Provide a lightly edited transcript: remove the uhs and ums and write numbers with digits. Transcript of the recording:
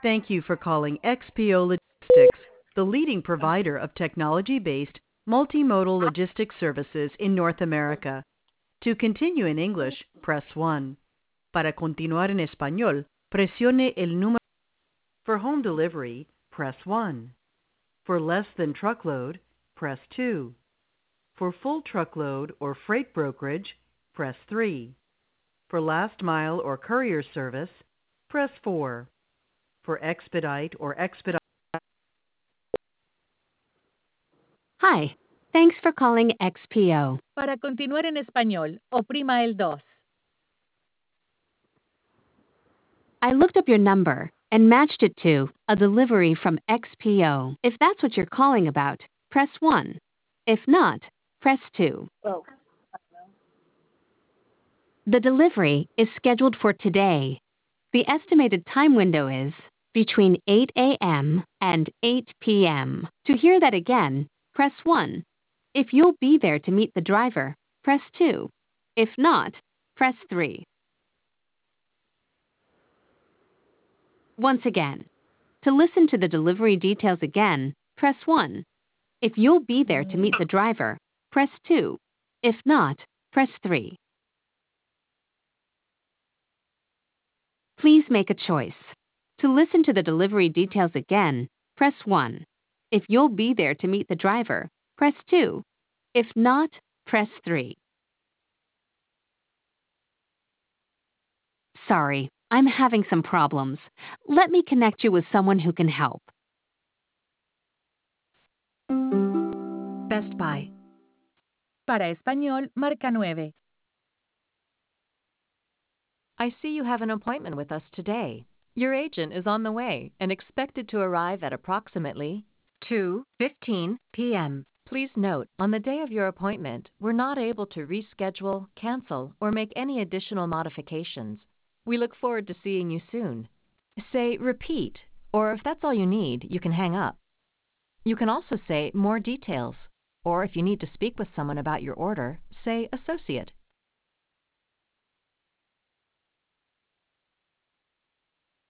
Thank you for calling XPO Logistics, the leading provider of technology-based multimodal logistics services in North America. To continue in English, press 1. Para continuar en español, presione el número. For home delivery, press 1. For less than truckload, press 2. For full truckload or freight brokerage, press 3. For last mile or courier service, press 4. For expedite or expedite. Hi, thanks for calling XPO. Para continuar en español, oprima el 2. I looked up your number and matched it to a delivery from XPO. If that's what you're calling about, press 1. If not, press 2. The delivery is scheduled for today. The estimated time window is between 8 a.m. and 8 p.m. To hear that again, press 1. If you'll be there to meet the driver, press 2. If not, press 3. Once again, to listen to the delivery details again, press 1. If you'll be there to meet the driver, press 2. If not, press 3. Please make a choice. To listen to the delivery details again, press 1. If you'll be there to meet the driver, press 2. If not, press 3. Sorry, I'm having some problems. Let me connect you with someone who can help. Best Buy. Para español, marca 9. I see you have an appointment with us today. Your agent is on the way and expected to arrive at approximately 2:15 p.m. Please note, on the day of your appointment, we're not able to reschedule, cancel, or make any additional modifications. We look forward to seeing you soon. Say repeat, or if that's all you need, you can hang up. You can also say more details, or if you need to speak with someone about your order, say associate.